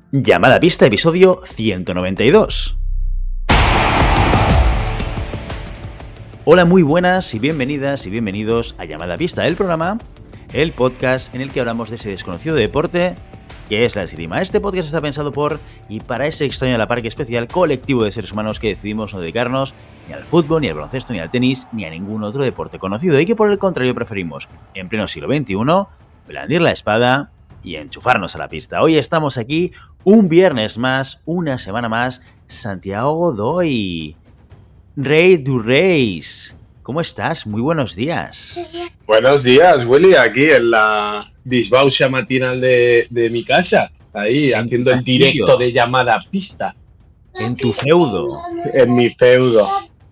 Llamada a Pista, episodio 192. Hola, muy buenas y bienvenidas y bienvenidos a Llamada a Pista, el programa, el podcast en el que hablamos de ese desconocido deporte que es la esgrima. Este podcast está pensado por y para ese extraño a la par que especial colectivo de seres humanos que decidimos no dedicarnos ni al fútbol, ni al baloncesto, ni al tenis, ni a ningún otro deporte conocido y que por el contrario preferimos, en pleno siglo XXI, blandir la espada y enchufarnos a la pista. Hoy estamos aquí un viernes más, una semana más. Santiago Godoy, Rey du Reis, ¿cómo estás? Muy buenos días. Buenos días, Willy, aquí en la disbauxa matinal de mi casa, ahí En haciendo tu el directo castillo, de llamada a pista, en tu feudo. en mi feudo.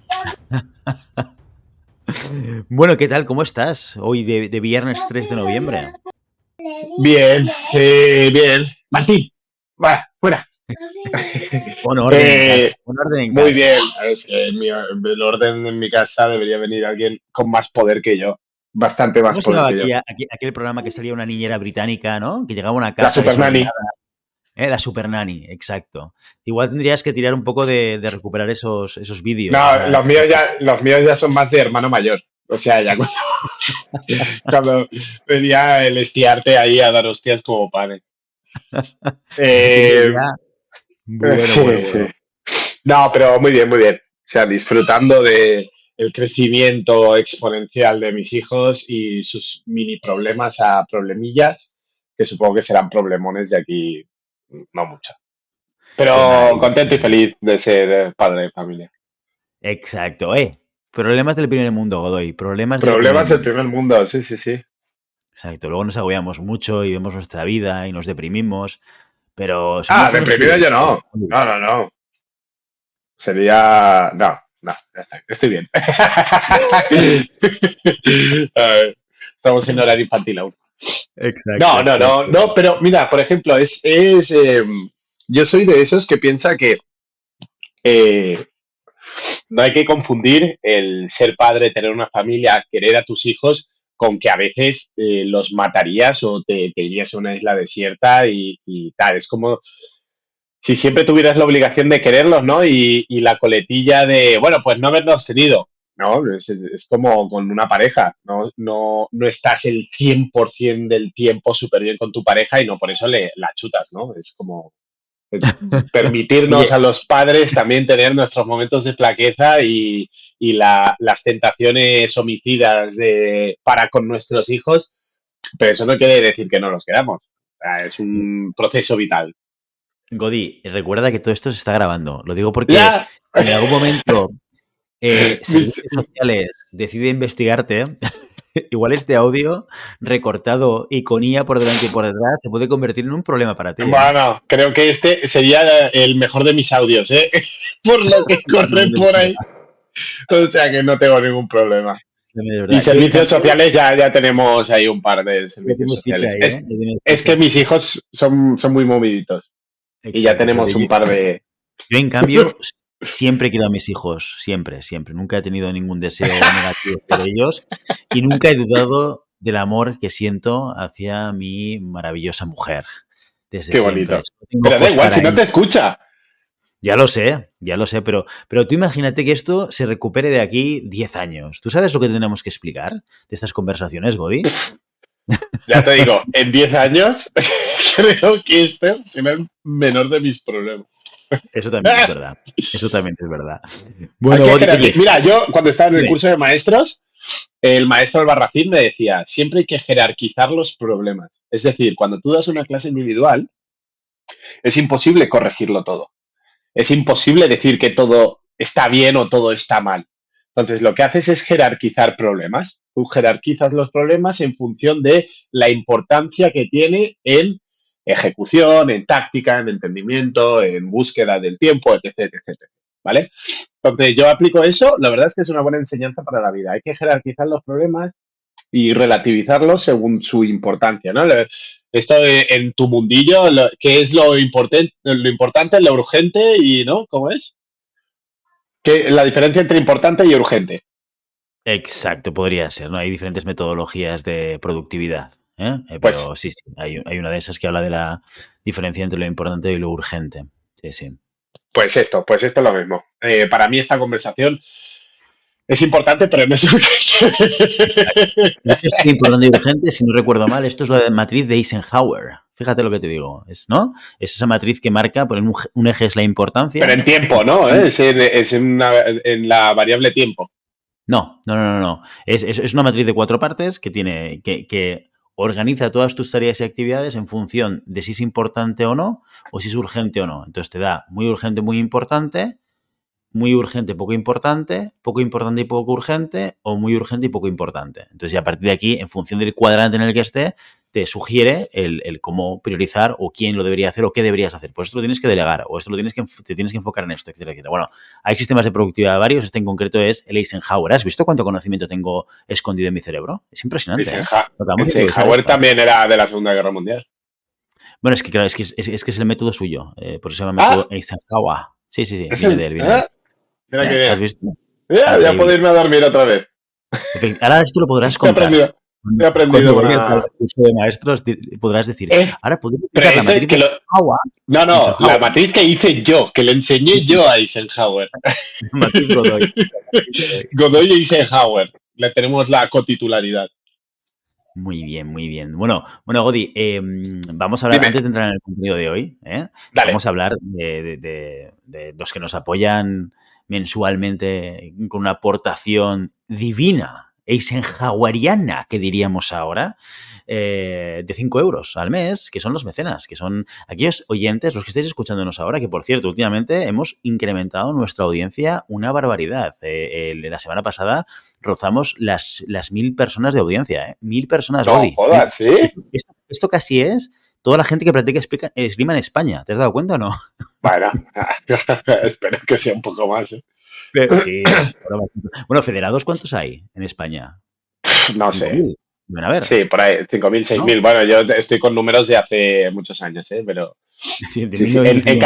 Bueno, ¿qué tal? ¿Cómo estás? Hoy de viernes 3 de noviembre. Bien, bien. Martín, va, fuera. Pon orden en casa. Pon orden en Muy casa. bien, es que el orden en mi casa debería venir alguien con más poder que yo, bastante más ¿Cómo se poder llamaba que yo. aquel programa que salía una niñera británica, ¿no? Que llegaba a una La casa Super Nanny. desordenada. La Super Nanny, exacto. Igual tendrías que tirar un poco de recuperar esos vídeos. No, O sea, los míos ya son más de hermano mayor. O sea, ya cuando venía el estiarte ahí a dar hostias como pane. Eh, ya. Bueno, sí, bueno, sí. bueno. No, pero muy bien, muy bien. O sea, disfrutando de el crecimiento exponencial de mis hijos y sus mini problemas a problemillas, que supongo que serán problemones de aquí no mucho. Qué Pero maravilla. contento y feliz de ser padre de familia. Exacto. Problemas del primer mundo, Godoy. Problemas del primer Problemas del mundo. primer mundo, sí, sí, sí. Exacto. Luego nos agobiamos mucho y vemos nuestra vida y nos deprimimos. Pero Ah, somos unos deprimido yo no. privilegiados. No, no, no. Sería. No, no, ya está. Estoy bien. A ver, estamos en horario infantil aún. Exacto, No, no, no, exacto. no, pero mira, por ejemplo, yo soy de esos que piensa que eh, no hay que confundir el ser padre, tener una familia, querer a tus hijos, con que a veces los matarías o te irías a una isla desierta y tal. Es como si siempre tuvieras la obligación de quererlos, ¿no? Y la coletilla de, bueno, pues no haberlos tenido, ¿no? Es como con una pareja, ¿no? No estás el 100% del tiempo súper bien con tu pareja y no por eso la chutas, ¿no? Es como permitirnos Oye, a los padres también tener nuestros momentos de flaqueza y las tentaciones homicidas para con nuestros hijos, pero eso no quiere decir que no los queramos. O sea, es un proceso vital. Godi, recuerda que todo esto se está grabando. Lo digo porque Ya, en algún momento mis- servicios sociales decide investigarte. Igual este audio recortado y con IA por delante y por detrás se puede convertir en un problema para ti, ¿eh? bueno, creo que este sería el mejor de mis audios, ¿eh? Por lo que corre También es por ahí. verdad. O sea que no tengo ningún problema. También es Y verdad. Yo, en servicios cambio, sociales ya tenemos ahí un par de ya servicios tienes ficha sociales. ahí, ¿eh? Ya tienes Es que ficha. mis hijos son muy moviditos y ya Exacto. tenemos Fíjate, un par de... yo, en cambio, siempre quiero a mis hijos. Siempre, siempre. Nunca he tenido ningún deseo negativo por ellos y nunca he dudado del amor que siento hacia mi maravillosa mujer. Desde Qué siempre. bonito. Solo tengo Pero da ojos igual, para si no ella. te escucha. Ya lo sé, pero tú imagínate que esto se recupere de aquí 10 años. ¿Tú sabes lo que tenemos que explicar de estas conversaciones, Godi? Ya te digo, en 10 años creo que este será el menor de mis problemas. Eso también es verdad. Eso también es verdad. Hay Bueno, que Godi, jerarquizar. oye, Mira, yo cuando estaba en el dime. curso de maestros, el maestro Albarracín me decía, siempre hay que jerarquizar los problemas. Es decir, cuando tú das una clase individual, es imposible corregirlo todo. Es imposible decir que todo está bien o todo está mal. Entonces, lo que haces es jerarquizar problemas. Tú jerarquizas los problemas en función de la importancia que tiene en ejecución, en táctica, en entendimiento, en búsqueda del tiempo, etc, etc. ¿Vale? Entonces, yo aplico eso, la verdad es que es una buena enseñanza para la vida. Hay que jerarquizar los problemas y relativizarlos según su importancia, ¿no? Esto en tu mundillo, ¿qué es lo importante, lo urgente y, ¿no? ¿Cómo es? ¿Qué, la diferencia entre importante y urgente? Exacto, podría ser, ¿no? Hay diferentes metodologías de productividad. Pero Pues, sí, hay una de esas que habla de la diferencia entre lo importante y lo urgente. Sí, sí. pues esto es lo mismo. Para mí esta conversación es importante, pero no es urgente. Y esto es importante y urgente, si no recuerdo mal, esto es la matriz de Eisenhower. Fíjate lo que te digo, ¿no? Es esa matriz que marca, por un eje es la Pero importancia. en tiempo, ¿no? Es en la variable tiempo. No. Es una matriz de 4 partes que organiza todas tus tareas y actividades en función de si es importante o no, o si es urgente o no. Entonces te da muy urgente, muy urgente, poco importante y poco urgente, o muy urgente y poco importante. Entonces, ya a partir de aquí, en función del cuadrante en el que esté, te sugiere el cómo priorizar o quién lo debería hacer o qué deberías hacer. Pues esto lo tienes que delegar o esto te tienes que enfocar en esto, etcétera, etcétera. Bueno, hay sistemas de productividad varios. Este en concreto es el Eisenhower. ¿Has visto cuánto conocimiento tengo escondido en mi cerebro? Es impresionante, ¿eh? Eisenhower también era de la Segunda Guerra Mundial. Bueno, es que claro, es que es el método suyo. Por eso se llama método Ah, Eisenhower. Sí, es viene de él, viene de él. mira que ¿Has bien. visto? Ya puedo irme a dormir otra vez. Ahora esto lo podrás He contar. aprendido, he aprendido Cuando vayas al una... curso de maestros, podrás decir, ahora podemos Pero explicar la matriz de Eisenhower. No, la Eisenhower, matriz que hice yo, que le enseñé yo a Eisenhower. la matriz Godoy. La matriz Godoy. Godoy y Eisenhower. Le tenemos la cotitularidad. Muy bien, muy bien. Bueno, Godi, vamos a hablar, Dime, antes de entrar en el contenido de hoy, dale. vamos a hablar de los que nos apoyan mensualmente con una aportación divina, eisenhoweriana, que diríamos ahora, de 5 euros al mes, que son los mecenas, que son aquellos oyentes, los que estáis escuchándonos ahora, que por cierto, últimamente hemos incrementado nuestra audiencia una barbaridad. La semana pasada rozamos las 1.000 personas de audiencia, 1.000 personas, No Godi. jodas, ¿sí? Esto casi es toda la gente que practica esgrima en España. ¿Te has dado cuenta o no? Bueno, espero que sea un poco más. Sí. Bueno, federados, ¿cuántos hay en España? No sé. 5.000. Deben haber, Sí, por ahí, 5.000, ¿no? 6.000. Bueno, yo estoy con números de hace muchos años, pero De sí, sí.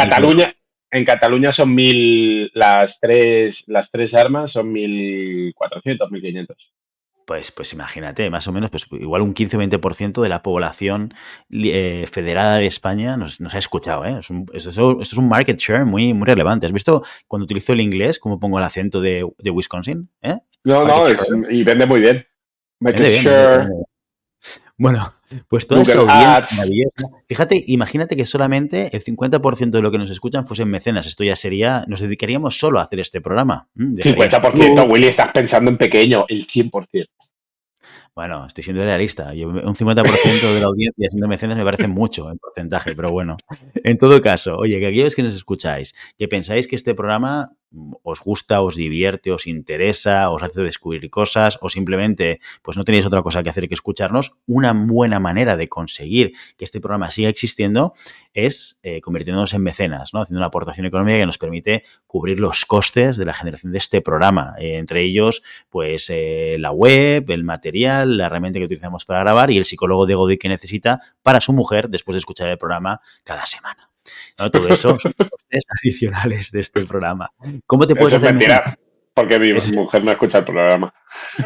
En Cataluña son 1.000, las tres armas son 1.400, 1.500. Pues imagínate, más o menos, pues igual un 15 o 20% de la población federada de España nos ha escuchado, ¿eh? Esto es un market share muy, muy relevante. ¿Has visto cuando utilizo el inglés, cómo pongo el acento de Wisconsin? No, Market share. y vende muy bien. Michael Vende bien, vende Schur, bien. Bueno, pues toda esta Google audiencia Ads. maravillosa. Fíjate, imagínate que solamente el 50% de lo que nos escuchan fuesen mecenas. Esto ya sería, nos dedicaríamos solo a hacer este programa. Dejarías tu 50%, club. Willy, estás pensando en pequeño, el 100%. Bueno, estoy siendo realista. Un 50% de la audiencia siendo mecenas me parece mucho en porcentaje, pero bueno. En todo caso, oye, que aquellos que nos escucháis, que pensáis que este programa os gusta, os divierte, os interesa, os hace descubrir cosas o simplemente pues no tenéis otra cosa que hacer que escucharnos, una buena manera de conseguir que este programa siga existiendo es convirtiéndonos en mecenas, ¿no? Haciendo una aportación económica que nos permite cubrir los costes de la generación de este programa. Entre ellos, pues la web, el material, la herramienta que utilizamos para grabar y el psicólogo de Godoy que necesita para su mujer después de escuchar el programa cada semana. ¿No? Todo eso son costes adicionales de este programa. ¿Cómo te puedes Eso es hacer mecenas? mentira, porque mi mujer no escucha el programa.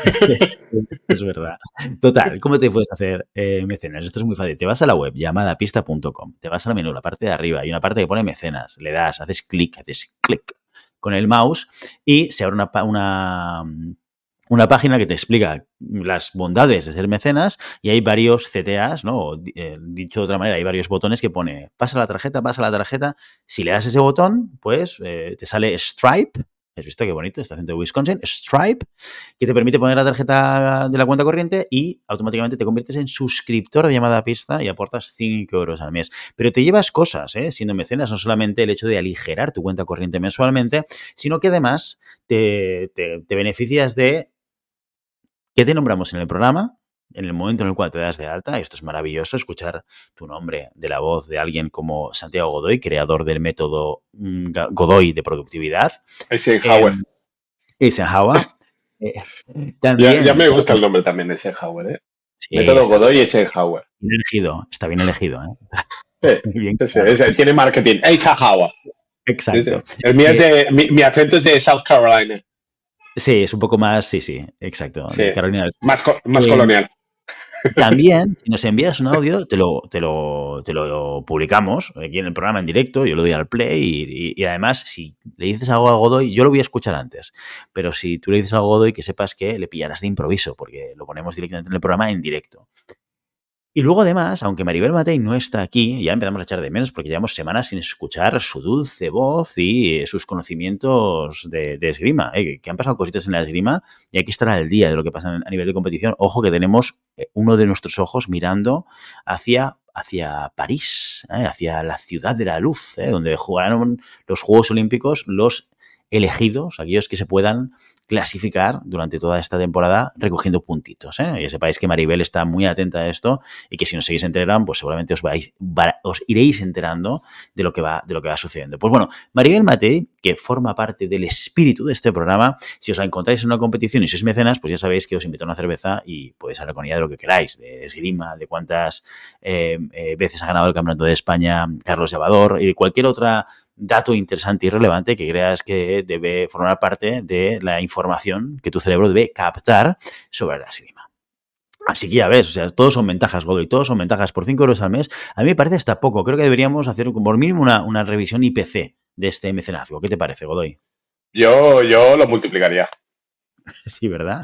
Es verdad. Total, ¿cómo te puedes hacer mecenas? Esto es muy fácil. Te vas a la web llamadapista.com, te vas al menú, la parte de arriba, hay una parte que pone mecenas, le das, haces clic con el mouse y se abre una página que te explica las bondades de ser mecenas y hay varios CTAs, ¿no? O, dicho de otra manera, hay varios botones que pone pasa la tarjeta. Si le das ese botón, pues te sale Stripe. ¿Has visto qué bonito? Este acento de Wisconsin. Stripe, que te permite poner la tarjeta de la cuenta corriente y automáticamente te conviertes en suscriptor de Llamada a Pista y aportas 5 euros al mes. Pero te llevas cosas, siendo mecenas, no solamente el hecho de aligerar tu cuenta corriente mensualmente, sino que además te beneficias de que te nombramos en el programa, en el momento en el cual te das de alta. Esto es maravilloso, escuchar tu nombre de la voz de alguien como Santiago Godoy, creador del método Godoy de productividad. Eisenhower. Eisenhower. Ya También. me gusta el nombre también, Eisenhower, Sí, Método Godoy y Eisenhower. está bien elegido. Bien Sí, tiene marketing. Eisenhower. Exacto. El mío es mi acento es de South Carolina. Sí, es un poco más, sí, exacto. Sí, De Carolina del Sur. más colonial. También, si nos envías un audio, te lo publicamos aquí en el programa en directo, yo lo doy al play y además, si le dices algo a Godoy, yo lo voy a escuchar antes, pero si tú le dices algo a Godoy, que sepas que le pillarás de improviso, porque lo ponemos directamente en el programa en directo. Y luego, además, aunque Maribel Matei no está aquí, ya empezamos a echar de menos porque llevamos semanas sin escuchar su dulce voz y sus conocimientos de esgrima. Que han pasado cositas en la esgrima y hay que estar al día de lo que pasa a nivel de competición. Ojo que tenemos uno de nuestros ojos mirando hacia París, hacia la ciudad de la luz, donde jugarán los Juegos Olímpicos los elegidos, aquellos que se puedan clasificar durante toda esta temporada recogiendo puntitos. Ya sepáis que Maribel está muy atenta a esto y que si nos seguís enterando, pues seguramente os iréis enterando de lo que va sucediendo. Pues bueno, Maribel Matei, que forma parte del espíritu de este programa, si os la encontráis en una competición y sois mecenas, pues ya sabéis que os invito a una cerveza y podéis hablar con ella de lo que queráis, de esgrima, de cuántas veces ha ganado el Campeonato de España Carlos Llavador y de cualquier otra dato interesante y relevante que creas que debe formar parte de la información que tu cerebro debe captar sobre la esgrima. Así que ya ves, o sea, todos son ventajas, Godoy, todos son ventajas por 5 euros al mes. A mí me parece hasta poco. Creo que deberíamos hacer por mínimo una revisión IPC de este mecenazgo. ¿Qué te parece, Godoy? Yo lo multiplicaría. Sí, ¿verdad?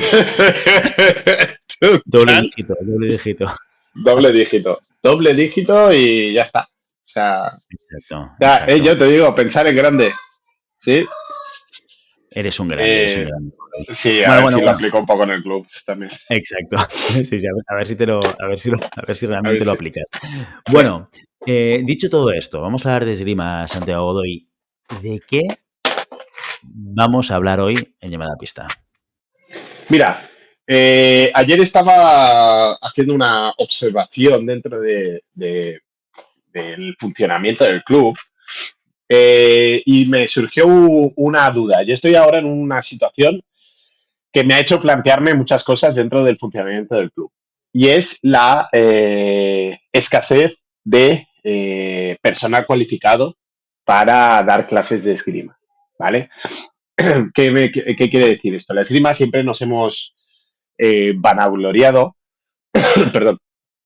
Doble Total, dígito, doble dígito. doble dígito y ya está. O sea, Exacto, ya, exacto. yo te digo, pensar en grande, ¿sí? Eres un grande, eres un Eh, grande, Godoy. sí, a Bueno, ver bueno, si lo bueno. aplico un poco en el club también. Exacto. Sí, sí, a ver si a ver si A ver realmente lo si. aplicas. Sí. Bueno, dicho todo esto, vamos a hablar de esgrima, Santiago Godoy. ¿De qué vamos a hablar hoy en Llamada a Pista? Mira, ayer estaba haciendo una observación dentro del funcionamiento del club y me surgió una duda. Yo estoy ahora en una situación que me ha hecho plantearme muchas cosas dentro del funcionamiento del club. Y es la escasez de personal cualificado para dar clases de esgrima. ¿Vale? ¿Qué quiere decir esto? La esgrima siempre nos hemos vanagloriado, perdón,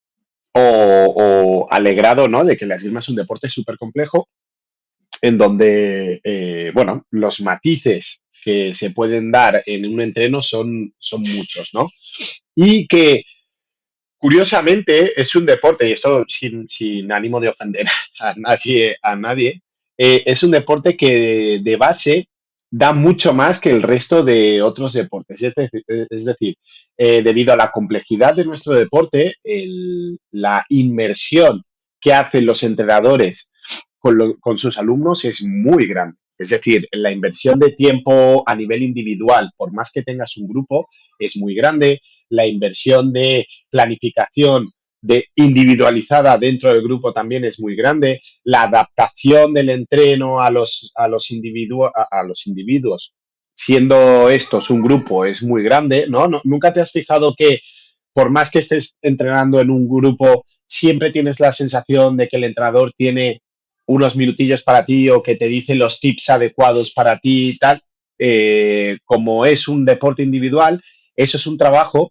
o alegrado, ¿no? De que la esgrima es un deporte súper complejo en donde, bueno, los matices que se pueden dar en un entreno son muchos, ¿no? Y que curiosamente es un deporte, y esto sin ánimo de ofender a nadie, es un deporte que de base da mucho más que el resto de otros deportes. Es decir, debido a la complejidad de nuestro deporte, la inmersión que hacen los entrenadores con sus alumnos es muy grande. Es decir, la inversión de tiempo a nivel individual, por más que tengas un grupo, es muy grande. La inversión de planificación individualizada dentro del grupo también es muy grande. La adaptación del entreno a los individuos, siendo estos un grupo, es muy grande, ¿no? ¿Nunca te has fijado que por más que estés entrenando en un grupo, siempre tienes la sensación de que el entrenador tiene unos minutillos para ti o que te dice los tips adecuados para ti y tal? Como es un deporte individual, eso es un trabajo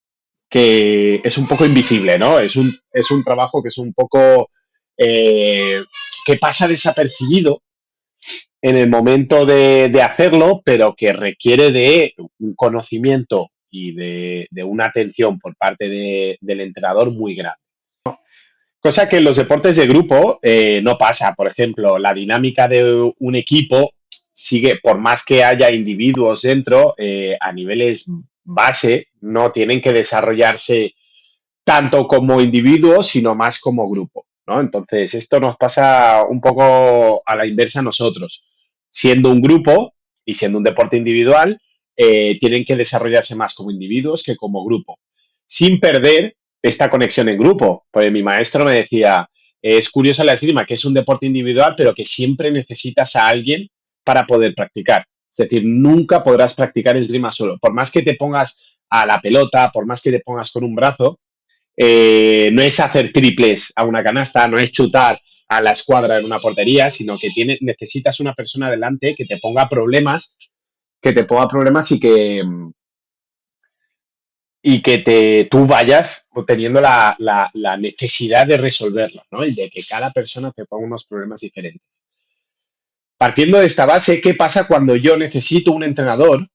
que es un poco invisible, ¿no? Es un trabajo que es un poco eh, que pasa desapercibido en el momento de hacerlo, pero que requiere de un conocimiento y de una atención por parte del entrenador muy grande. Cosa que en los deportes de grupo no pasa. Por ejemplo, la dinámica de un equipo sigue, por más que haya individuos dentro, a niveles base, no tienen que desarrollarse tanto como individuos, sino más como grupo, ¿no? Entonces, esto nos pasa un poco a la inversa a nosotros. Siendo un grupo y siendo un deporte individual, tienen que desarrollarse más como individuos que como grupo, sin perder esta conexión en grupo. Pues mi maestro me decía, es curiosa la esgrima, que es un deporte individual, pero que siempre necesitas a alguien para poder practicar. Es decir, nunca podrás practicar esgrima solo. Por más que te pongas a la pelota, por más que te pongas con un brazo, no es hacer triples a una canasta, no es chutar a la escuadra en una portería, sino que necesitas una persona delante que te ponga problemas, y y que tú vayas teniendo la necesidad de resolverlo, ¿no? Y de que cada persona te ponga unos problemas diferentes. Partiendo de esta base, ¿qué pasa cuando yo necesito un entrenador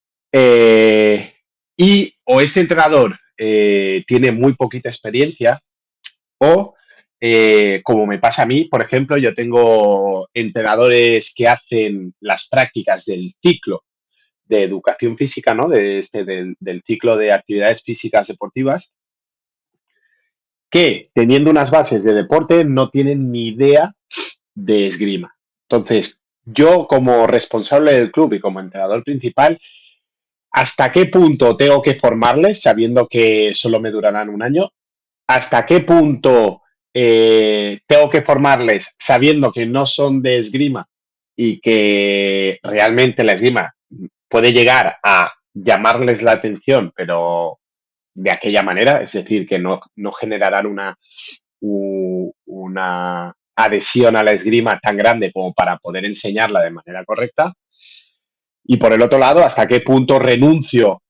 y o este entrenador tiene muy poquita experiencia o, como me pasa a mí, por ejemplo, yo tengo entrenadores que hacen las prácticas del ciclo de educación física, ¿no? Del ciclo de actividades físicas deportivas, que teniendo unas bases de deporte no tienen ni idea de esgrima. Entonces, yo como responsable del club y como entrenador principal, ¿hasta qué punto tengo que formarles sabiendo que solo me durarán un año? ¿Hasta qué punto tengo que formarles sabiendo que no son de esgrima y que realmente la esgrima puede llegar a llamarles la atención, pero de aquella manera? Es decir, que no generarán una adhesión a la esgrima tan grande como para poder enseñarla de manera correcta. Y por el otro lado, ¿hasta qué punto renuncio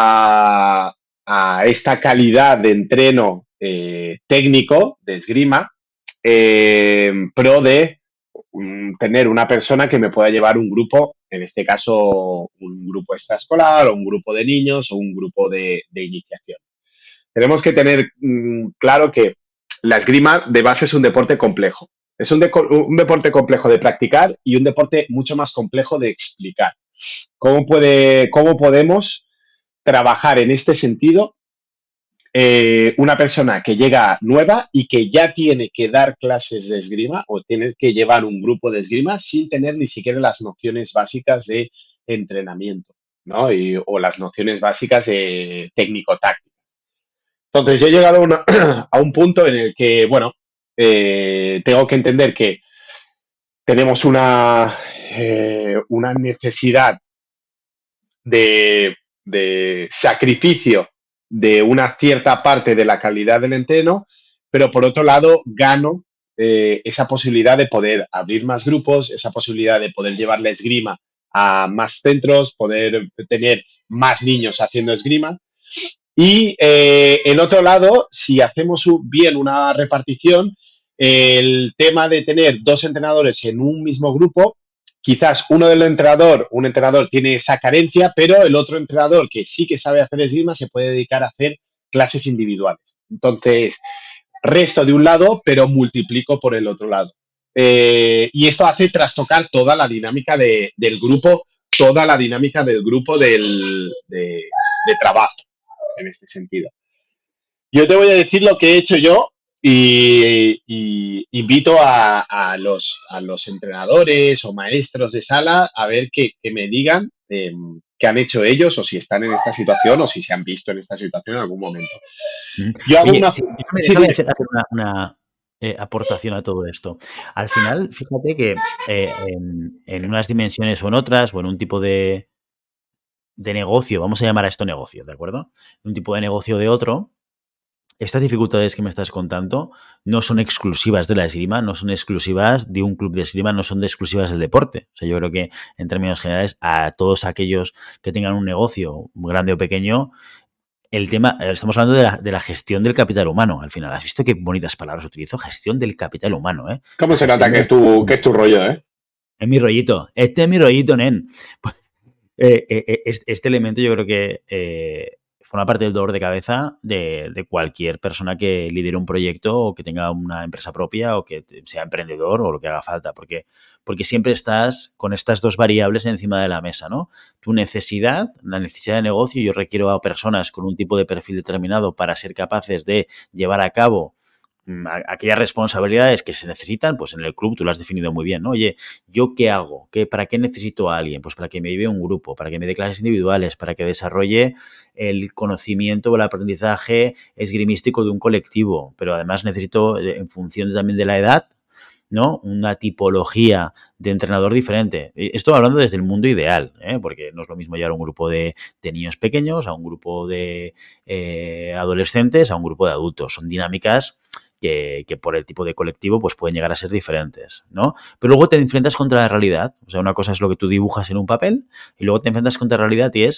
a esta calidad de entreno técnico de esgrima en pro de tener una persona que me pueda llevar un grupo, en este caso un grupo extraescolar o un grupo de niños o un grupo de iniciación? Tenemos que tener claro que la esgrima de base es un deporte complejo. Es un deporte complejo de practicar y un deporte mucho más complejo de explicar. ¿Cómo podemos trabajar en este sentido una persona que llega nueva y que ya tiene que dar clases de esgrima o tiene que llevar un grupo de esgrima sin tener ni siquiera las nociones básicas de entrenamiento, ¿no? O las nociones básicas de técnico-táctico? Entonces, yo he llegado a un punto en el que, bueno, tengo que entender que tenemos una necesidad de sacrificio de una cierta parte de la calidad del entreno, pero por otro lado gano esa posibilidad de poder abrir más grupos, esa posibilidad de poder llevar la esgrima a más centros, poder tener más niños haciendo esgrima. Y en otro lado, si hacemos bien una repartición, el tema de tener dos entrenadores en un mismo grupo, quizás un entrenador tiene esa carencia, pero el otro entrenador que sí que sabe hacer esgrima se puede dedicar a hacer clases individuales. Entonces, resto de un lado, pero multiplico por el otro lado. Y esto hace trastocar toda la dinámica del grupo, toda la dinámica del grupo de trabajo en este sentido. Yo te voy a decir lo que he hecho yo y invito a los entrenadores o maestros de sala a ver que me digan qué han hecho ellos o si están en esta situación o si se han visto en esta situación en algún momento. Yo hago Oye, una... sí, Sí, déjame dime. hacer una aportación a todo esto. Al final, fíjate que en unas dimensiones o en otras, o en un tipo de negocio, vamos a llamar a esto negocio, ¿de acuerdo? Un tipo de negocio o de otro, estas dificultades que me estás contando no son exclusivas de la esgrima, no son exclusivas de un club de esgrima, no son exclusivas del deporte. O sea, yo creo que en términos generales a todos aquellos que tengan un negocio, grande o pequeño, el tema, estamos hablando de la gestión del capital humano, al final. ¿Has visto qué bonitas palabras utilizo? Gestión del capital humano, ¿eh? ¿Cómo La se gestión nota que del... es tu rollo, eh? Es mi rollito. Este es mi rollito, nen. Este elemento yo creo que forma parte del dolor de cabeza de cualquier persona que lidere un proyecto o que tenga una empresa propia o que sea emprendedor o lo que haga falta, porque siempre estás con estas dos variables encima de la mesa, ¿no? Tu necesidad, la necesidad de negocio, yo requiero a personas con un tipo de perfil determinado para ser capaces de llevar a cabo aquellas responsabilidades que se necesitan, pues en el club tú lo has definido muy bien, ¿no? Oye, ¿yo qué hago? ¿Para qué necesito a alguien? Pues para que me lleve un grupo, para que me dé clases individuales, para que desarrolle el conocimiento o el aprendizaje esgrimístico de un colectivo, pero además necesito, en función también de la edad, ¿no? Una tipología de entrenador diferente. Esto hablando desde el mundo ideal, ¿eh? Porque no es lo mismo llevar un grupo de niños pequeños, a un grupo de adolescentes, a un grupo de adultos. Son dinámicas que por el tipo de colectivo pues pueden llegar a ser diferentes, ¿no? Pero luego te enfrentas contra la realidad. O sea, una cosa es lo que tú dibujas en un papel y luego te enfrentas contra la realidad y es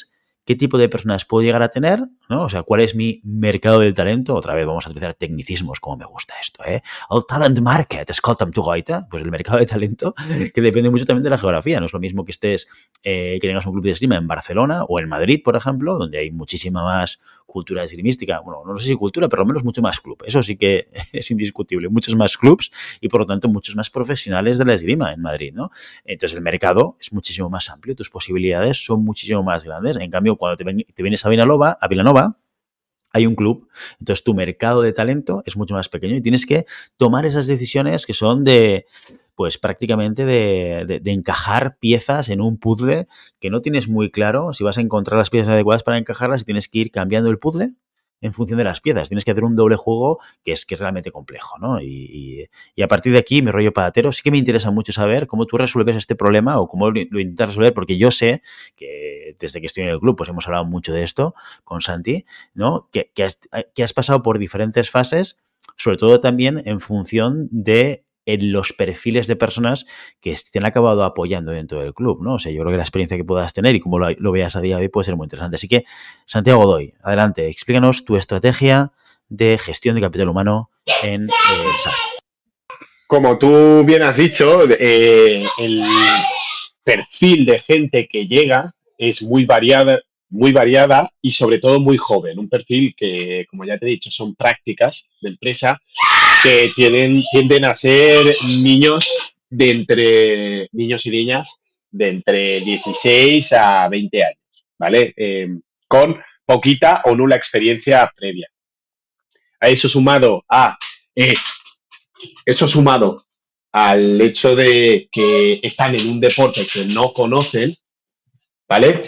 qué tipo de personas puedo llegar a tener, ¿no? O sea, cuál es mi mercado del talento. Otra vez vamos a utilizar tecnicismos, como me gusta esto, ¿eh? El talent market, escolta'm tu goita, pues el mercado de talento, que depende mucho también de la geografía. No es lo mismo que estés, que tengas un club de esgrima en Barcelona o en Madrid, por ejemplo, donde hay muchísima más cultura esgrimística. Bueno, no sé si cultura, pero al menos mucho más club. Eso sí que es indiscutible. Muchos más clubs y, por lo tanto, muchos más profesionales de la esgrima en Madrid, ¿no? Entonces, el mercado es muchísimo más amplio, tus posibilidades son muchísimo más grandes. En cambio, cuando te vienes a Vilanova, hay un club, entonces tu mercado de talento es mucho más pequeño y tienes que tomar esas decisiones que son pues prácticamente de encajar piezas en un puzzle que no tienes muy claro si vas a encontrar las piezas adecuadas para encajarlas y tienes que ir cambiando el puzzle en función de las piezas. Tienes que hacer un doble juego que es realmente complejo, ¿no? Y a partir de aquí, mi rollo padatero, sí que me interesa mucho saber cómo tú resuelves este problema o cómo lo intentas resolver, porque yo sé que desde que estoy en el club, pues hemos hablado mucho de esto con Santi, ¿no? Que has pasado por diferentes fases, sobre todo también en función de los perfiles de personas que te han acabado apoyando dentro del club, ¿no? O sea, yo creo que la experiencia que puedas tener y cómo lo veas a día de hoy puede ser muy interesante. Así que, Santiago Godoy, adelante, explícanos tu estrategia de gestión de capital humano en SAP. Como tú bien has dicho, el perfil de gente que llega es muy variada y sobre todo muy joven. Un perfil que, como ya te he dicho, son prácticas de empresa que tienden a ser niños y niñas de entre 16 a 20 años, ¿vale? Con poquita o nula experiencia previa. A eso sumado al hecho de que están en un deporte que no conocen, ¿vale?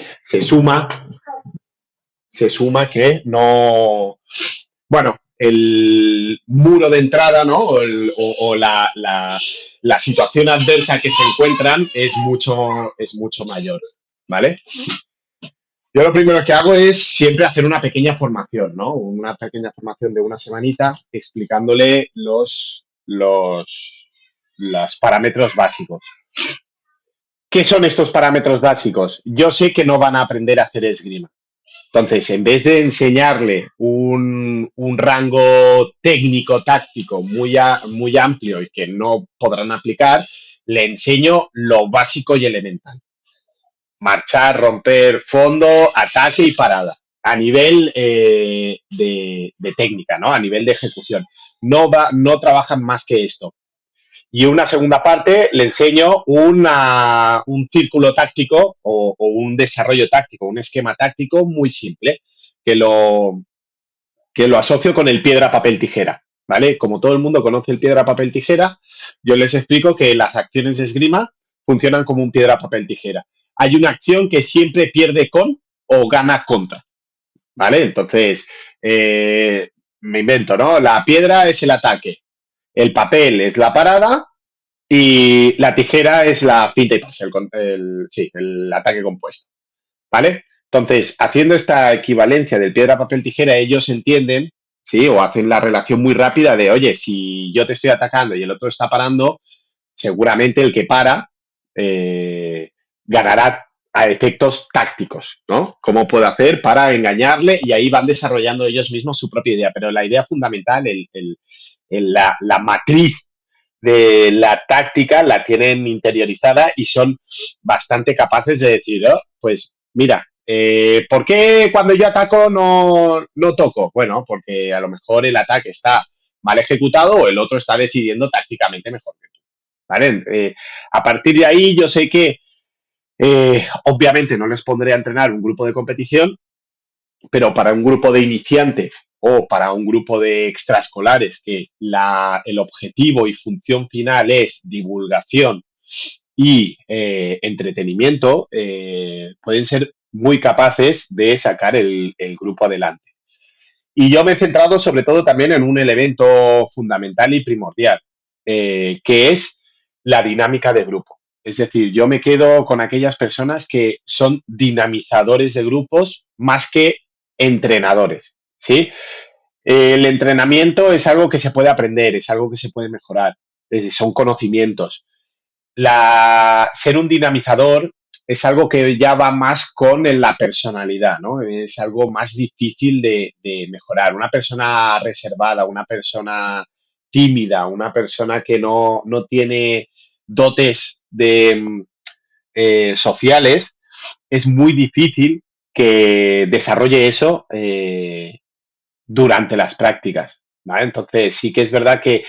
Se suma que no, bueno, el muro de entrada, ¿no? O la situación adversa que se encuentran es mucho mayor, ¿vale? Yo lo primero que hago es siempre hacer una pequeña formación, ¿no? Una pequeña formación de una semanita explicándole los parámetros básicos. ¿Qué son estos parámetros básicos? Yo sé que no van a aprender a hacer esgrima. Entonces, en vez de enseñarle un rango técnico-táctico muy amplio y que no podrán aplicar, le enseño lo básico y elemental. Marchar, romper, fondo, ataque y parada. A nivel de técnica, ¿no? A nivel de ejecución. No trabajan más que esto. Y una segunda parte le enseño un círculo táctico o un desarrollo táctico, un esquema táctico muy simple, que lo asocio con el piedra, papel, tijera, ¿vale? Como todo el mundo conoce el piedra, papel, tijera, yo les explico que las acciones de esgrima funcionan como un piedra, papel, tijera. Hay una acción que siempre pierde con o gana contra, ¿vale? Entonces, me invento, ¿no? La piedra es el ataque, el papel es la parada y la tijera es la pinta y pase, el ataque compuesto, ¿vale? Entonces, haciendo esta equivalencia del piedra, papel, tijera, ellos entienden, ¿sí? O hacen la relación muy rápida de, oye, si yo te estoy atacando y el otro está parando, seguramente el que para ganará a efectos tácticos, ¿no? ¿Cómo puedo hacer para engañarle? Y ahí van desarrollando ellos mismos su propia idea. Pero la idea fundamental, la matriz de la táctica la tienen interiorizada y son bastante capaces de decir, oh, pues mira, ¿por qué cuando yo ataco no toco? Bueno, porque a lo mejor el ataque está mal ejecutado o el otro está decidiendo tácticamente mejor que tú, ¿vale? A partir de ahí yo sé que obviamente no les pondré a entrenar un grupo de competición, pero para un grupo de iniciantes o para un grupo de extraescolares que el objetivo y función final es divulgación y entretenimiento, pueden ser muy capaces de sacar el grupo adelante. Y yo me he centrado sobre todo también en un elemento fundamental y primordial, que es la dinámica de grupo. Es decir, yo me quedo con aquellas personas que son dinamizadores de grupos más que entrenadores, ¿sí? El entrenamiento es algo que se puede aprender, es algo que se puede mejorar, son conocimientos. Ser un dinamizador es algo que ya va más con la personalidad, ¿no? Es algo más difícil de mejorar. Una persona reservada, una persona tímida, una persona que no tiene dotes sociales, es muy difícil que desarrolle eso durante las prácticas, ¿vale? Entonces sí que es verdad que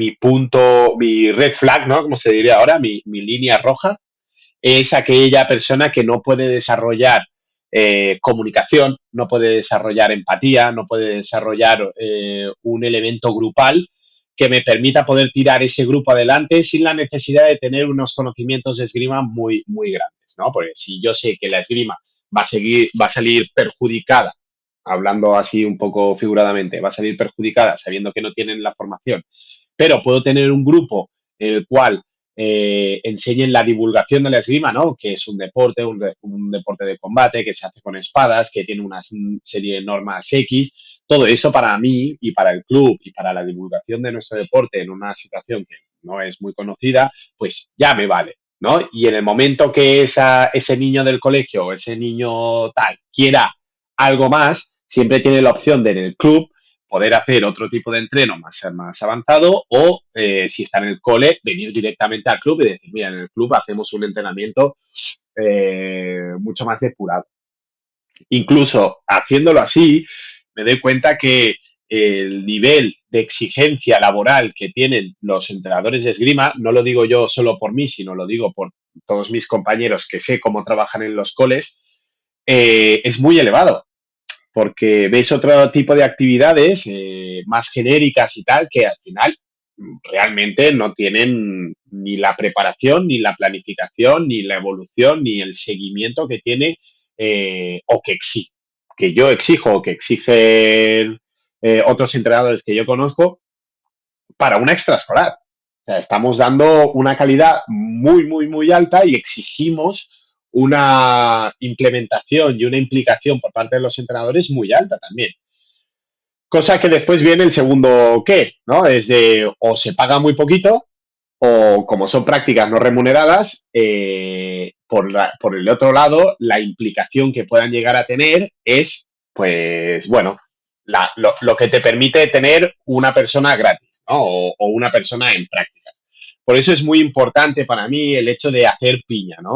mi red flag, ¿no? Como se diría ahora, mi línea roja, es aquella persona que no puede desarrollar comunicación, no puede desarrollar empatía, no puede desarrollar un elemento grupal que me permita poder tirar ese grupo adelante sin la necesidad de tener unos conocimientos de esgrima muy, muy grandes, ¿no? Porque si yo sé que la esgrima va a salir perjudicada, hablando así un poco figuradamente, va a salir perjudicada sabiendo que no tienen la formación, pero puedo tener un grupo en el cual enseñen la divulgación de la esgrima, ¿no? Que es un deporte, un deporte de combate, que se hace con espadas, que tiene una serie de normas X. Todo eso para mí y para el club y para la divulgación de nuestro deporte en una situación que no es muy conocida, pues ya me vale, ¿no? Y en el momento que ese niño del colegio o ese niño tal quiera algo más, siempre tiene la opción de en el club poder hacer otro tipo de entreno más avanzado o, si está en el cole, venir directamente al club y decir, mira, en el club hacemos un entrenamiento mucho más depurado. Incluso haciéndolo así, me doy cuenta que el nivel de exigencia laboral que tienen los entrenadores de esgrima, no lo digo yo solo por mí, sino lo digo por todos mis compañeros que sé cómo trabajan en los coles, es muy elevado porque ves otro tipo de actividades más genéricas y tal, que al final realmente no tienen ni la preparación, ni la planificación, ni la evolución, ni el seguimiento que tiene o que exige, que yo exijo o que exigen otros entrenadores que yo conozco para una extraescolar. O sea, estamos dando una calidad muy, muy, muy alta y exigimos una implementación y una implicación por parte de los entrenadores muy alta también. Cosa que después viene el segundo qué, ¿no? Es de o se paga muy poquito o como son prácticas no remuneradas, por el otro lado, la implicación que puedan llegar a tener es, pues, bueno, lo que te permite tener una persona gratis, ¿no? O una persona en prácticas. Por eso es muy importante para mí el hecho de hacer piña, ¿no?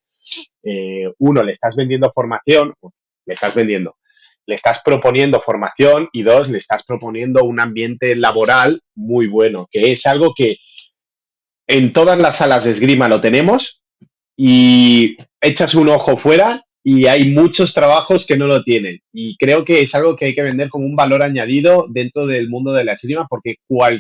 Uno, le estás vendiendo formación, le estás vendiendo, le estás proponiendo formación y dos, le estás proponiendo un ambiente laboral muy bueno, que es algo que en todas las salas de esgrima lo tenemos y echas un ojo fuera y hay muchos trabajos que no lo tienen. Y creo que es algo que hay que vender como un valor añadido dentro del mundo de la esgrima porque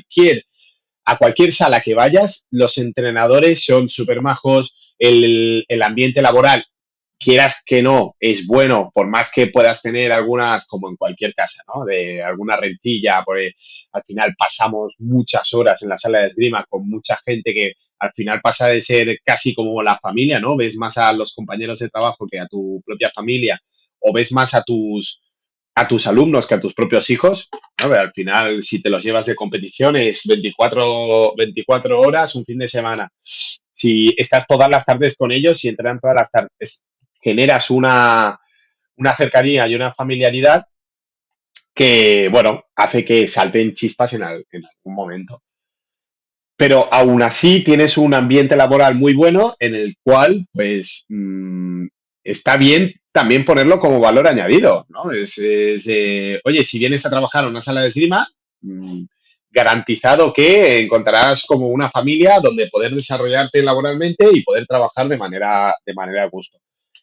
a cualquier sala que vayas, los entrenadores son súper majos, el ambiente laboral, quieras que no, es bueno, por más que puedas tener algunas, como en cualquier casa, ¿no? De alguna rentilla, porque al final pasamos muchas horas en la sala de esgrima con mucha gente que al final pasa de ser casi como la familia, ¿no? Ves más a los compañeros de trabajo que a tu propia familia, o ves más a tus alumnos que a tus propios hijos, ¿no? Pero al final, si te los llevas de competición, es 24 horas, un fin de semana. Si estás todas las tardes con ellos y entrenan todas las tardes, generas una cercanía y una familiaridad que, bueno, hace que salten chispas en algún momento. Pero aún así tienes un ambiente laboral muy bueno en el cual, pues, está bien también ponerlo como valor añadido, ¿no? Oye, si vienes a trabajar en una sala de esgrima, mm, garantizado que encontrarás como una familia donde poder desarrollarte laboralmente y poder trabajar de manera a gusto.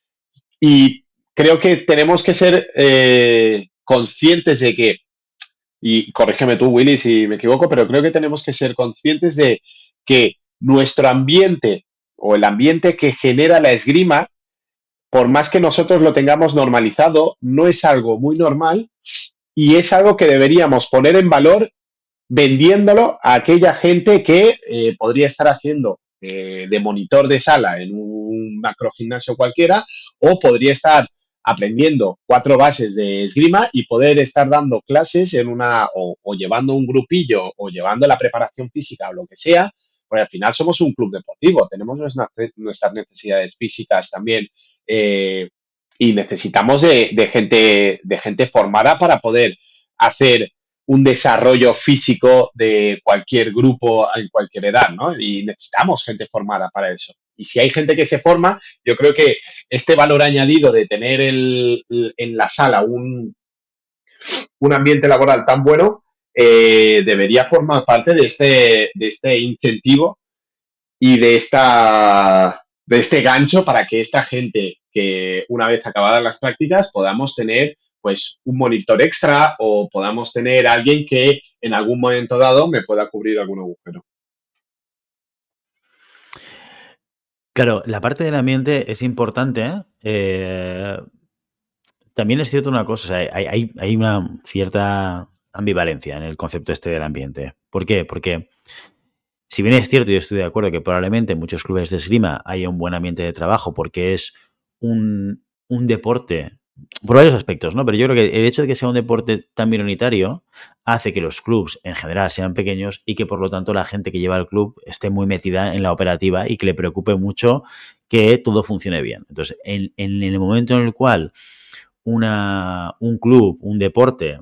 Y creo que tenemos que ser conscientes de que, y corrígeme tú, Willy, si me equivoco, pero creo que tenemos que ser conscientes de que nuestro ambiente o el ambiente que genera la esgrima, por más que nosotros lo tengamos normalizado, no es algo muy normal y es algo que deberíamos poner en valor vendiéndolo a aquella gente que podría estar haciendo de monitor de sala en un macro gimnasio cualquiera o podría estar aprendiendo 4 bases de esgrima y poder estar dando clases o llevando un grupillo o llevando la preparación física o lo que sea porque al final somos un club deportivo, tenemos nuestras necesidades físicas también, y necesitamos de gente formada para poder hacer un desarrollo físico de cualquier grupo en cualquier edad, ¿no? Y necesitamos gente formada para eso. Y si hay gente que se forma, yo creo que este valor añadido de tener en la sala un ambiente laboral tan bueno debería formar parte de este incentivo y de este gancho para que esta gente que una vez acabadas las prácticas podamos tener pues un monitor extra o podamos tener alguien que en algún momento dado me pueda cubrir algún agujero. Claro, la parte del ambiente es importante. También es cierto una cosa, o sea, hay una cierta ambivalencia en el concepto este del ambiente. ¿Por qué? Porque si bien es cierto, y estoy de acuerdo que probablemente en muchos clubes de esgrima haya un buen ambiente de trabajo porque es un deporte, por varios aspectos, ¿no? Pero yo creo que el hecho de que sea un deporte tan minoritario hace que los clubs en general sean pequeños y que por lo tanto la gente que lleva el club esté muy metida en la operativa y que le preocupe mucho que todo funcione bien. Entonces, en el momento en el cual un club, un deporte,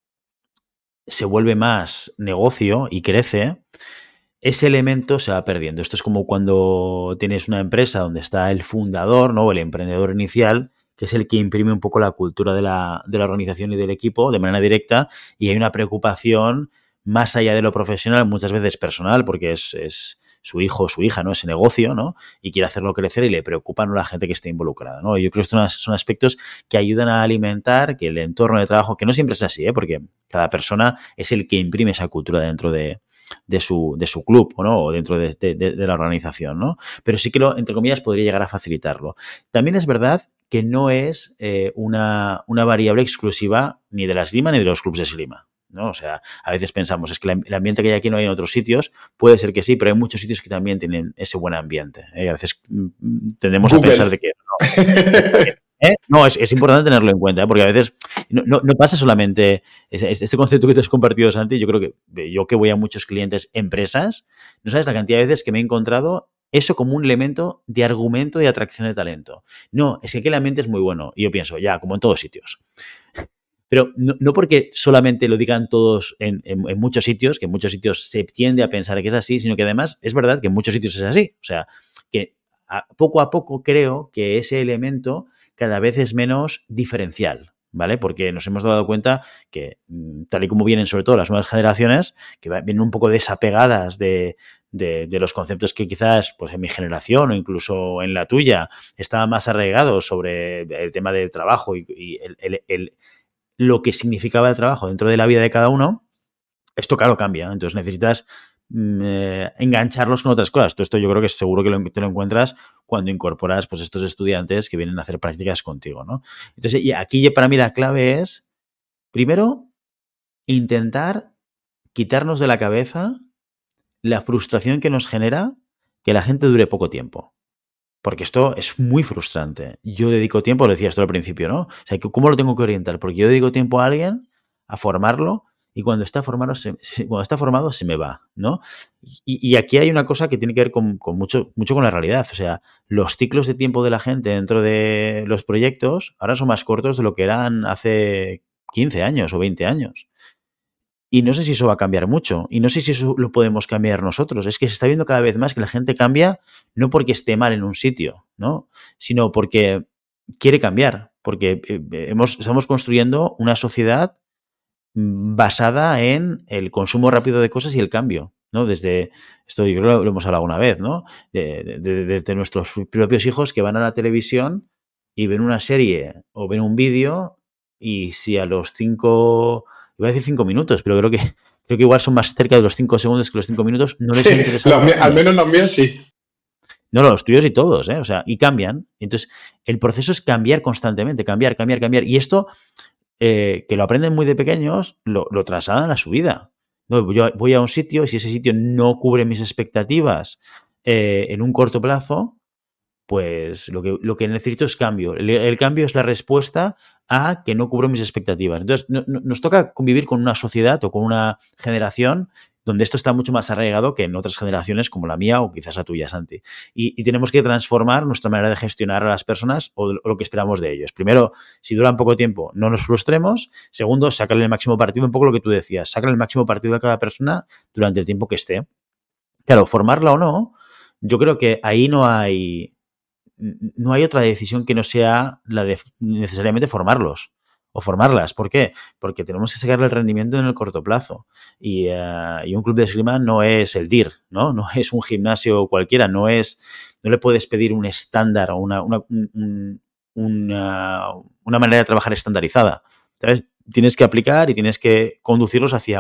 se vuelve más negocio y crece, ese elemento se va perdiendo. Esto es como cuando tienes una empresa donde está el fundador, ¿no? El emprendedor inicial, que es el que imprime un poco la cultura de la organización y del equipo de manera directa, y hay una preocupación más allá de lo profesional, muchas veces personal, porque es su hijo o su hija, ¿no? Ese negocio, ¿no? Y quiere hacerlo crecer y le preocupa, ¿no?, la gente que esté involucrada, ¿no? Y yo creo que estos son aspectos que ayudan a alimentar que el entorno de trabajo, que no siempre es así, porque cada persona es el que imprime esa cultura dentro de su club, ¿no? O dentro de la organización, ¿no? Pero sí que, entre comillas, podría llegar a facilitarlo. También es verdad que no es una variable exclusiva ni de la esgrima ni de los clubes de esgrima, ¿no? O sea, a veces pensamos, es que el ambiente que hay aquí no hay en otros sitios. Puede ser que sí, pero hay muchos sitios que también tienen ese buen ambiente. A veces tendemos a pensar de que no. No, es importante tenerlo en cuenta, porque a veces no pasa solamente este concepto que te has compartido, Santi. Yo creo que yo que voy a muchos clientes, empresas, no sabes la cantidad de veces que me he encontrado eso como un elemento de argumento de atracción de talento. No, es que aquí el ambiente es muy bueno. Y yo pienso, ya, como en todos sitios. Pero no porque solamente lo digan todos en muchos sitios, que en muchos sitios se tiende a pensar que es así, sino que además es verdad que en muchos sitios es así. O sea, que poco a poco creo que ese elemento cada vez es menos diferencial, ¿vale? Porque nos hemos dado cuenta que, tal y como vienen sobre todo las nuevas generaciones, que vienen un poco desapegadas de los conceptos que quizás pues en mi generación o incluso en la tuya estaban más arraigados sobre el tema del trabajo y lo que significaba el trabajo dentro de la vida de cada uno. Esto, claro, cambia. Entonces necesitas engancharlos con otras cosas. Todo esto yo creo que seguro que te lo encuentras cuando incorporas pues estos estudiantes que vienen a hacer prácticas contigo, ¿no? Entonces, y aquí para mí la clave es, primero, intentar quitarnos de la cabeza la frustración que nos genera que la gente dure poco tiempo. Porque esto es muy frustrante. Yo dedico tiempo, lo decías tú al principio, ¿no? O sea, ¿cómo lo tengo que orientar? Porque yo dedico tiempo a alguien, a formarlo, y cuando está formado se me va, ¿no? Y aquí hay una cosa que tiene que ver con mucho con la realidad. O sea, los ciclos de tiempo de la gente dentro de los proyectos ahora son más cortos de lo que eran hace 15 años o 20 años. Y no sé si eso va a cambiar mucho. Y no sé si eso lo podemos cambiar nosotros. Es que se está viendo cada vez más que la gente cambia no porque esté mal en un sitio, ¿no? Sino porque quiere cambiar. Porque estamos construyendo una sociedad basada en el consumo rápido de cosas y el cambio, ¿no? Desde esto, yo creo que lo hemos hablado una vez, ¿no? Desde nuestros propios hijos que van a la televisión y ven una serie o ven un vídeo, y si a los 5, iba a decir 5 minutos, pero creo que igual son más cerca de los 5 segundos que los 5 minutos, no les interesa. Al menos los míos sí. No, los tuyos y todos, ¿eh? O sea, y cambian. Entonces, el proceso es cambiar constantemente, cambiar. Y esto, que lo aprenden muy de pequeños, lo trasladan a su vida. No, yo voy a un sitio y si ese sitio no cubre mis expectativas en un corto plazo, pues lo que necesito es cambio. El cambio es la respuesta a que no cubro mis expectativas. Entonces, nos toca convivir con una sociedad o con una generación donde esto está mucho más arraigado que en otras generaciones como la mía o quizás la tuya, Santi. Y tenemos que transformar nuestra manera de gestionar a las personas o lo que esperamos de ellos. Primero, si duran poco tiempo, no nos frustremos. Segundo, sacarle el máximo partido, un poco lo que tú decías, sacarle el máximo partido a cada persona durante el tiempo que esté. Claro, formarla o no, yo creo que ahí no hay otra decisión que no sea la de necesariamente formarlos o formarlas. ¿Por qué? Porque tenemos que sacarle el rendimiento en el corto plazo. Y un club de esgrima no es el DIR, ¿no? No es un gimnasio cualquiera, no le puedes pedir un estándar o una manera de trabajar estandarizada. ¿Sabes? Tienes que aplicar y tienes que conducirlos hacia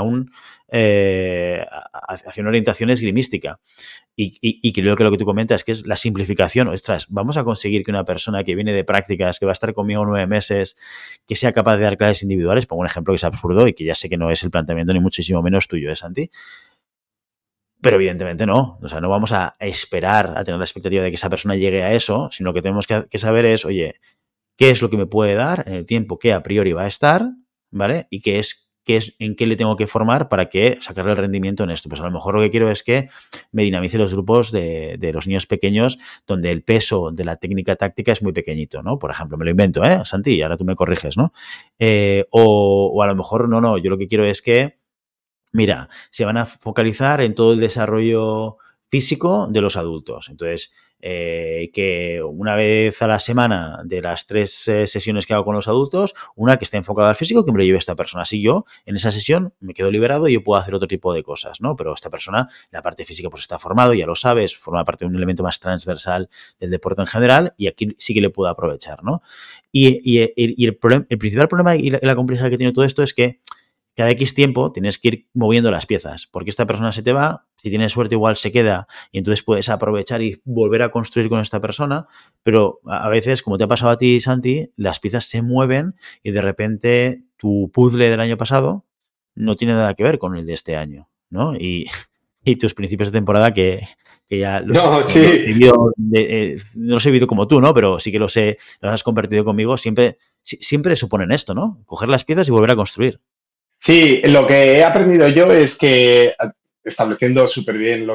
hacia una orientación esgrimística. Y creo que lo que tú comentas, que es la simplificación. Ostras, vamos a conseguir que una persona que viene de prácticas, que va a estar conmigo 9 meses, que sea capaz de dar clases individuales, pongo un ejemplo que es absurdo y que ya sé que no es el planteamiento ni muchísimo menos tuyo, ¿eh, Santi? Pero evidentemente no. O sea, no vamos a esperar a tener la expectativa de que esa persona llegue a eso, sino que tenemos que saber es, oye, qué es lo que me puede dar en el tiempo que a priori va a estar, ¿vale? Y en qué le tengo que formar para que sacarle el rendimiento en esto. Pues a lo mejor lo que quiero es que me dinamice los grupos de los niños pequeños donde el peso de la técnica táctica es muy pequeñito, ¿no? Por ejemplo, me lo invento, Santi? Y ahora tú me corriges, ¿no? O a lo mejor no, yo lo que quiero es que mira, se van a focalizar en todo el desarrollo físico de los adultos. Entonces, que una vez a la semana de las 3 sesiones que hago con los adultos, una que esté enfocada al físico, que me lo lleve esta persona. Así yo, en esa sesión, me quedo liberado y yo puedo hacer otro tipo de cosas, ¿no? Pero esta persona, la parte física, pues está formado, ya lo sabes, forma parte de un elemento más transversal del deporte en general y aquí sí que le puedo aprovechar, ¿no? El principal problema y la complejidad que tiene todo esto es que cada X tiempo tienes que ir moviendo las piezas, porque esta persona se te va, si tienes suerte igual se queda y entonces puedes aprovechar y volver a construir con esta persona, pero a veces, como te ha pasado a ti, Santi, las piezas se mueven y de repente tu puzzle del año pasado no tiene nada que ver con el de este año, ¿no? Y tus principios de temporada que ya No, los he sí. vivido, no los he vivido como tú, ¿no? Pero sí que los has compartido conmigo, siempre suponen esto, ¿no? Coger las piezas y volver a construir. Sí, lo que he aprendido yo es que estableciendo súper bien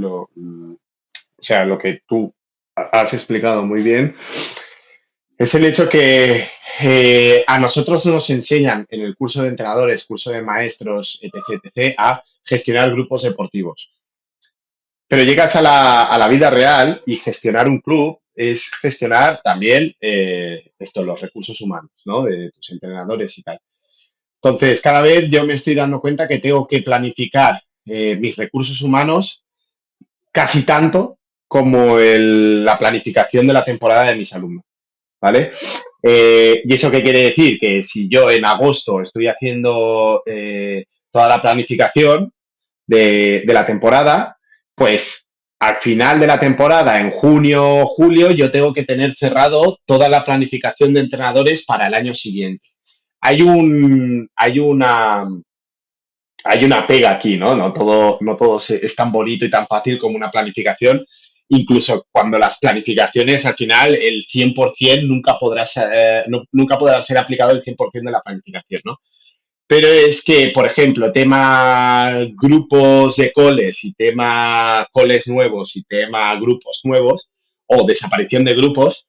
o sea, lo que tú has explicado muy bien, es el hecho que a nosotros nos enseñan en el curso de entrenadores, curso de maestros, etc., a gestionar grupos deportivos. Pero llegas a la vida real y gestionar un club es gestionar también los recursos humanos, ¿no? De tus entrenadores y tal. Entonces, cada vez yo me estoy dando cuenta que tengo que planificar mis recursos humanos casi tanto como la planificación de la temporada de mis alumnos, ¿vale? ¿Y eso qué quiere decir? Que si yo en agosto estoy haciendo toda la planificación de la temporada, pues al final de la temporada, en junio o julio, yo tengo que tener cerrado toda la planificación de entrenadores para el año siguiente. Hay un, hay una, hay una pega aquí, ¿no? No todo es tan bonito y tan fácil como una planificación. Incluso cuando las planificaciones, al final, el 100% nunca podrá ser aplicado el 100% de la planificación, ¿no? Pero es que, por ejemplo, tema grupos de coles y tema coles nuevos y tema grupos nuevos o desaparición de grupos,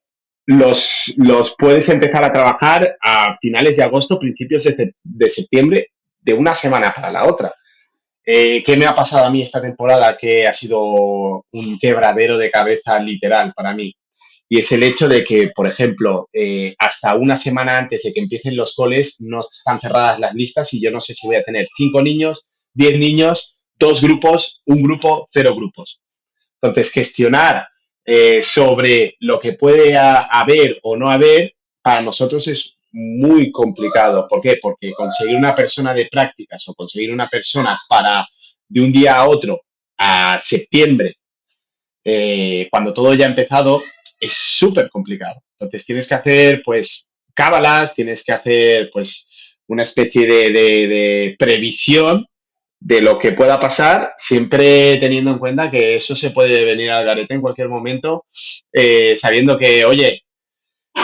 los puedes empezar a trabajar a finales de agosto, principios de septiembre, de una semana para la otra. ¿Qué me ha pasado a mí esta temporada que ha sido un quebradero de cabeza literal para mí? Y es el hecho de que, por ejemplo, hasta una semana antes de que empiecen los coles no están cerradas las listas y yo no sé si voy a tener 5 niños, 10 niños, 2 grupos, un grupo, 0 grupos. Entonces, gestionar sobre lo que puede haber o no haber, para nosotros es muy complicado. ¿Por qué? Porque conseguir una persona de prácticas o conseguir una persona para de un día a otro, a septiembre, cuando todo ya ha empezado, es súper complicado. Entonces, tienes que hacer, pues, cábalas, tienes que hacer, pues, una especie de previsión de lo que pueda pasar, siempre teniendo en cuenta que eso se puede venir al garete en cualquier momento, sabiendo que, oye,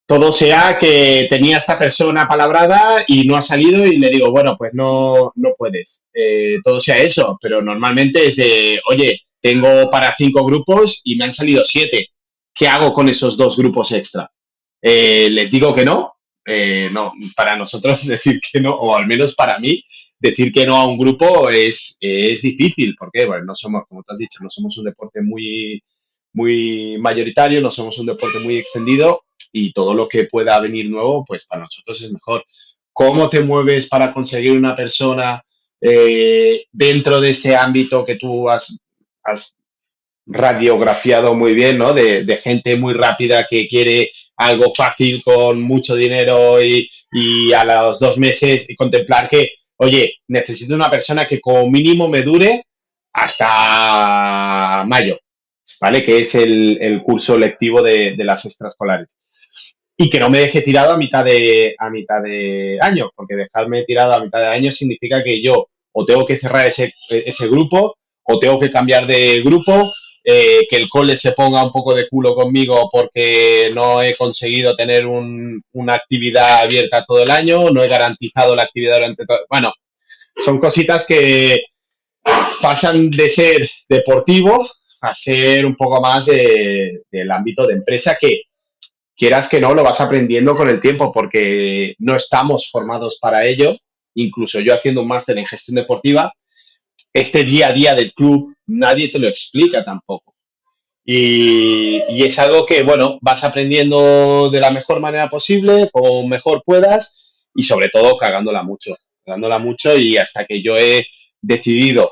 Todo sea que tenía esta persona palabrada y no ha salido y le digo, bueno, pues no puedes. Todo sea eso, pero normalmente es de, oye, tengo para 5 grupos y me han salido 7. ¿Qué hago con esos 2 grupos extra? Les digo que no. No, para nosotros decir que no, o al menos para mí, decir que no a un grupo es difícil, porque, bueno, no somos, como te has dicho, no somos un deporte muy mayoritario, no somos un deporte muy extendido y todo lo que pueda venir nuevo, pues para nosotros es mejor. ¿Cómo te mueves para conseguir una persona dentro de ese ámbito que tú has radiografiado muy bien, ¿no? De gente muy rápida que quiere algo fácil con mucho dinero y a los 2 meses y contemplar que, oye, necesito una persona que como mínimo me dure hasta mayo, ¿vale? Que es el curso lectivo de las extraescolares. Y que no me deje tirado a mitad de año, porque dejarme tirado a mitad de año significa que yo o tengo que cerrar ese grupo o tengo que cambiar de grupo, que el cole se ponga un poco de culo conmigo porque no he conseguido tener una actividad abierta todo el año, no he garantizado la actividad durante todo. Bueno, son cositas que pasan de ser deportivo a ser un poco más del ámbito de empresa que, quieras que no, lo vas aprendiendo con el tiempo porque no estamos formados para ello. Incluso yo haciendo un máster en gestión deportiva, este día a día del club nadie te lo explica tampoco. Y es algo que, bueno, vas aprendiendo de la mejor manera posible, como mejor puedas y sobre todo cagándola mucho y hasta que yo he decidido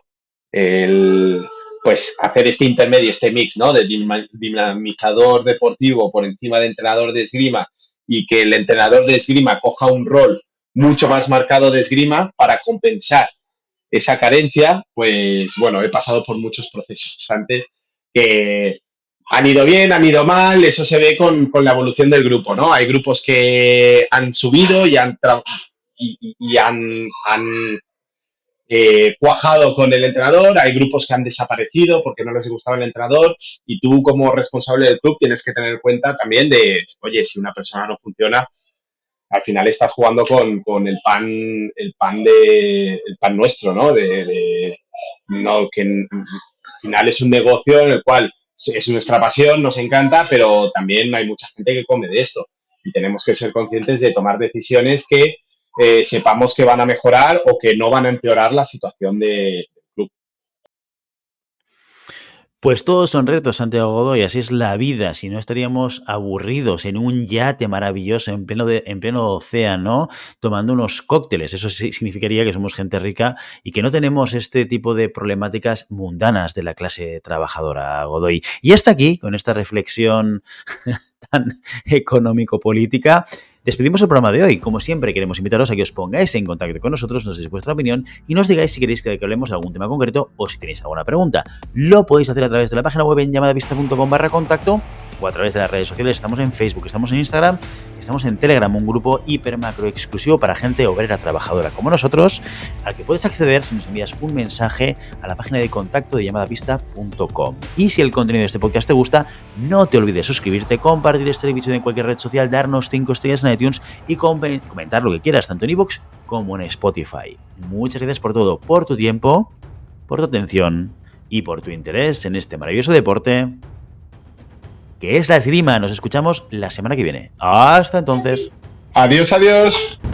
pues hacer este intermedio, este mix, ¿no? De dinamizador deportivo por encima de entrenador de esgrima y que el entrenador de esgrima coja un rol mucho más marcado de esgrima para compensar esa carencia, pues bueno, he pasado por muchos procesos antes que han ido bien, han ido mal, eso se ve con la evolución del grupo, ¿no? Hay grupos que han subido y han cuajado con el entrenador, hay grupos que han desaparecido porque no les gustaba el entrenador y tú como responsable del club tienes que tener en cuenta también de, oye, si una persona no funciona, al final estás jugando con el pan nuestro, ¿no? No, que al final es un negocio en el cual es nuestra pasión, nos encanta, pero también hay mucha gente que come de esto y tenemos que ser conscientes de tomar decisiones que sepamos que van a mejorar o que no van a empeorar la situación del club. Pues todos son retos, Santiago Godoy, así es la vida, si no estaríamos aburridos en un yate maravilloso en pleno océano tomando unos cócteles. Eso sí significaría que somos gente rica y que no tenemos este tipo de problemáticas mundanas de la clase trabajadora, Godoy. Y hasta aquí, con esta reflexión tan económico-política, despedimos el programa de hoy. Como siempre, queremos invitaros a que os pongáis en contacto con nosotros, nos deis vuestra opinión y nos digáis si queréis que hablemos de algún tema concreto o si tenéis alguna pregunta. Lo podéis hacer a través de la página web en llamadavista.com/contacto o a través de las redes sociales. Estamos en Facebook, estamos en Instagram, estamos en Telegram, un grupo hiper macro exclusivo para gente obrera trabajadora como nosotros, al que puedes acceder si nos envías un mensaje a la página de contacto de llamadavista.com. Y si el contenido de este podcast te gusta, no te olvides suscribirte, compartir este episodio en cualquier red social, darnos 5 estrellas en iTunes y comentar lo que quieras, tanto en iVoox como en Spotify. Muchas gracias por todo, por tu tiempo, por tu atención y por tu interés en este maravilloso deporte que es la esgrima. Nos escuchamos la semana que viene. Hasta entonces. Adiós, adiós.